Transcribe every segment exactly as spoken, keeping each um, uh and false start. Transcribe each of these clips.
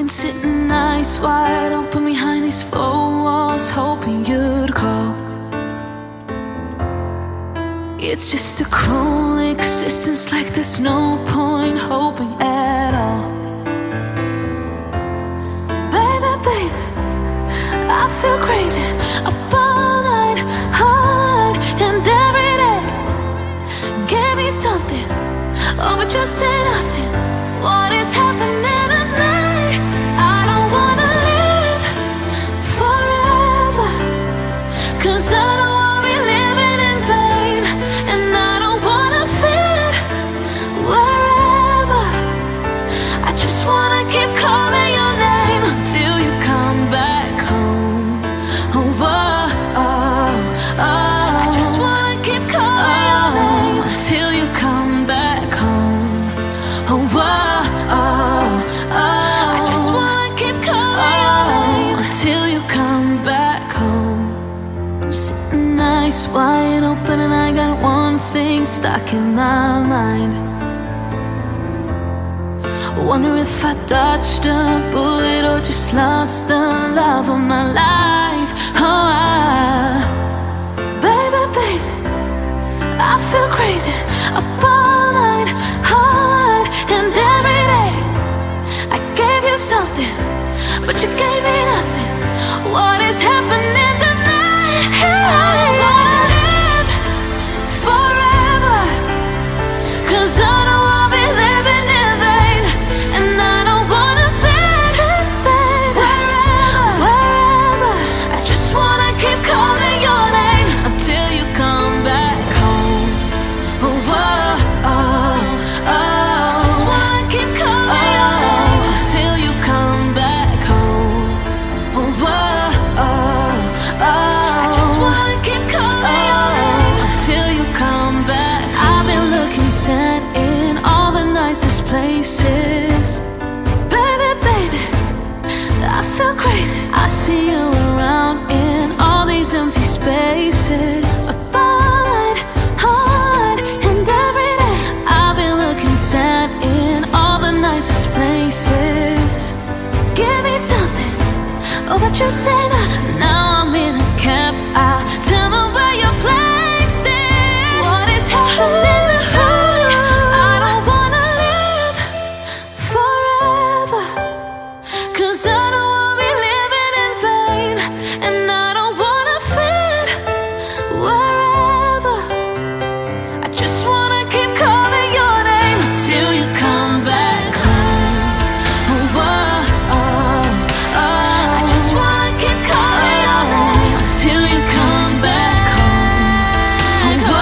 been sitting nice, wide open behind these four walls, hoping you'd call. It's just a cruel existence, like there's no point hoping at all. Baby, baby, I feel crazy up all night, hard, and every day. Give me something, oh, but just say nothing. What is happening tonight? I don't wanna live forever, 'cause I don't wanna be living in vain. And I don't wanna fit wherever. I just wanna keep calling your name until you come back home. Oh, oh, oh, oh. I just wanna keep calling your name until you come back home. Oh, oh, oh, oh. I just wanna keep calling your name until you come back home. I'm sitting nice, wide open, and I got one thing stuck in my mind. Wonder if I dodged a bullet or just lost the love of my life. Oh, I, baby, baby, I feel crazy up all night, hard, and every day. I gave you something, but you gave me nothing. What is happening tonight? I don't wanna live forever, 'cause I don't wanna be living in vain. And I don't wanna fit wherever, wherever. I just wanna keep calling your name until you come back home. Oh, oh, oh, oh. I just wanna keep calling your name until you come back home. Oh, oh, oh, oh. I just wanna keep calling your name until you come back. I've been looking sad in all the nicest places. Baby, baby, I feel crazy. I see you around in all these empty spaces. Up all night, hard, and every day. I've been looking sad in all the nicest places. Give me something, oh, but you say nothing. Now I'm in a cab, I tell them where your place is. What is happening tonight? I don't wanna live forever, 'cause I don't wanna be living in vain. And I don't wanna fit wherever. I just wanna keep calling your name until you come back home. Oh, oh, oh, oh. I just wanna keep calling your name until you come back home. Oh,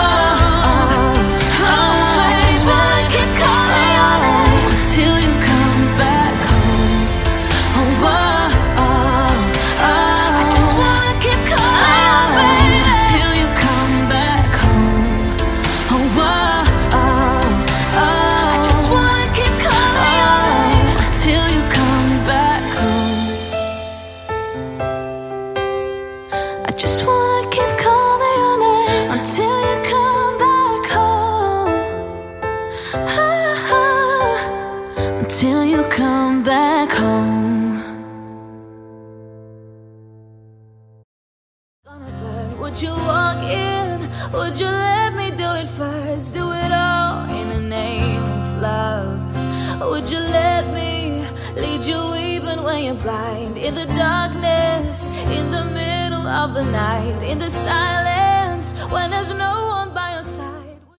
oh, oh. I just wanna keep calling your name until you come back home. Oh, oh, oh, oh. I just wanna keep calling your name until you come back home. Oh, oh, oh, oh. I just wanna keep calling your name until you come back home. I just wanna keep calling your name until you come back home. Ah, until you come back home. Gonna burn. Would you walk in? Would you let me do it first? Do it all in the name of love. Would you let me lead you even when you're blind? In the darkness, in the middle of the night, in the silence, when there's no